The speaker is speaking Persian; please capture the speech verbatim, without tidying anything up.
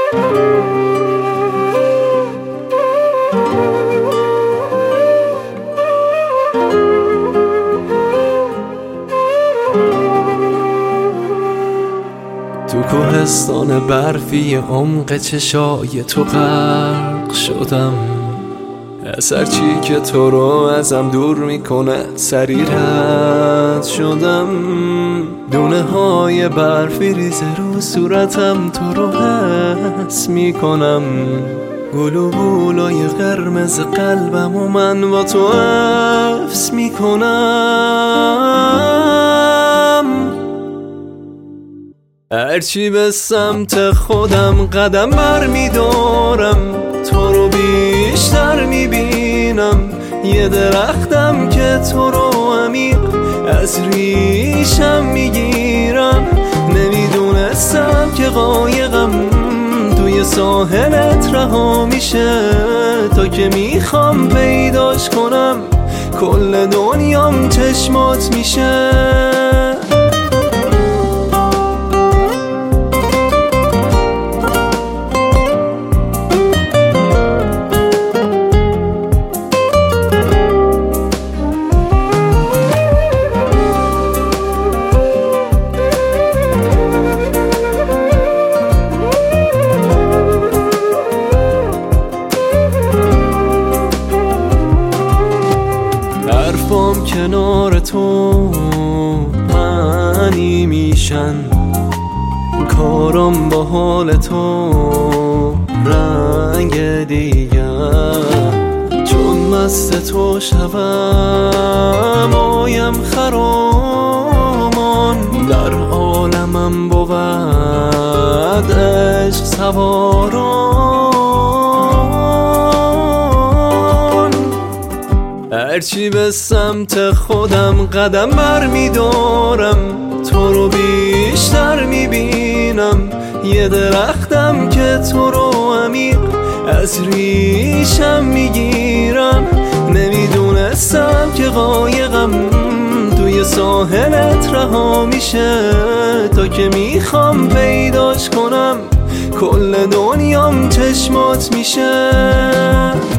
تو کوهستان برفی عمق چشای تو غرق شدم، از هرچی که تو رو ازم دور میکنه سری رد شدم. دونه های برفی ریزه رو صورتم تو رو حس میکنم، گلو بولای قرمز قلبم و من با تو حفظ میکنم. هرچی به سمت خودم قدم بر میدارم، تو رو بیشتر میبینم. یه درختم که تو رو عمیق از ریشم میگیرم. نمیدونستم که قایقم توی ساحلت رها میشه، تا که میخوام پیداش کنم کل دنیام چشمات میشه. حرفام کنار تو معنی میشن، کارام با حال تو رنگ دیگر. چون مست تو شوم آیم خرامان، در عالمم بود عشق سواران. هرچی به سمت خودم قدم بر میدارم، تو رو بیشتر میبینم. یه درختم که تو رو عمیق از ریشم میگیرم. نمیدونستم که قایقم توی ساحلت رها میشه، تا که میخوام پیداش کنم کل دنیام چشمات میشه.